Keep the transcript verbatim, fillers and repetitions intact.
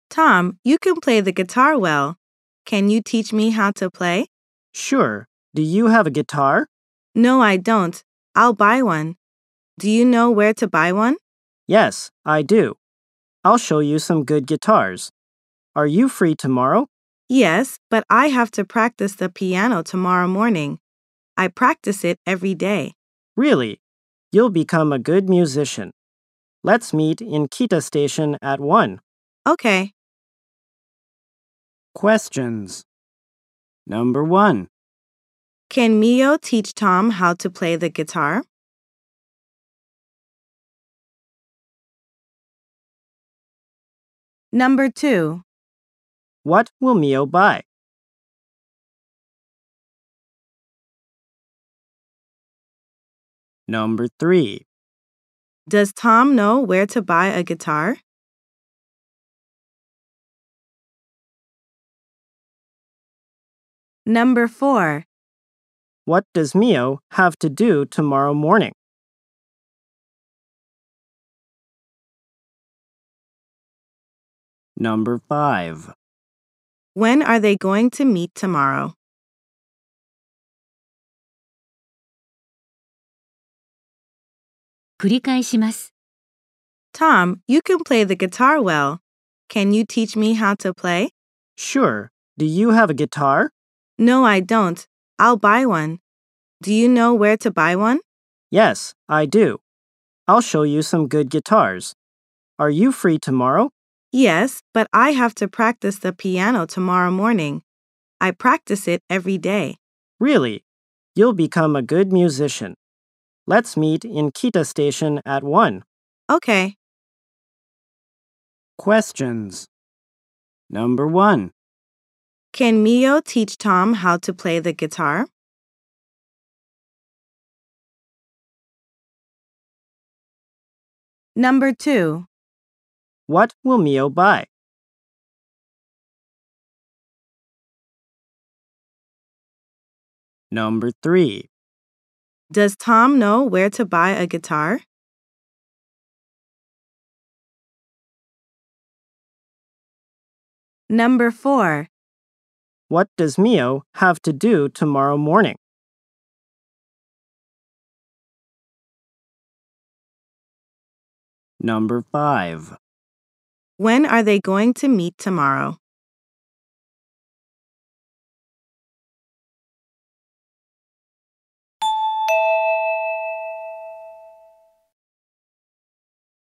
Tom, you can play the guitar well. Can you teach me how to play? Sure. Do you have a guitar? No, I don't. I'll buy one. Do you know where to buy one? Yes, I do. I'll show you some good guitars. Are you free tomorrow? Yes, but I have to practice the piano tomorrow morning. I practice it every day. Really? You'll become a good musician. Let's meet in Kita Station at one. Okay. Questions. Number one. Can Mio teach Tom how to play the guitar? Number two. What will Mio buy? Number three. Does Tom know where to buy a guitar? Number four. What does Mio have to do tomorrow morning? Number five. When are they going to meet tomorrow? Tom, you can play the guitar well. Can you teach me how to play? Sure. Do you have a guitar? No, I don't. I'll buy one. Do you know where to buy one? Yes, I do. I'll show you some good guitars. Are you free tomorrow? Yes, but I have to practice the piano tomorrow morning. I practice it every day. Really? You'll become a good musician. Let's meet in Kita Station at one. Okay. Questions. Number one. Can Mio teach Tom how to play the guitar? Number two. What will Mio buy? Number three. Does Tom know where to buy a guitar? Number four. What does Mio have to do tomorrow morning? Number five. When are they going to meet tomorrow?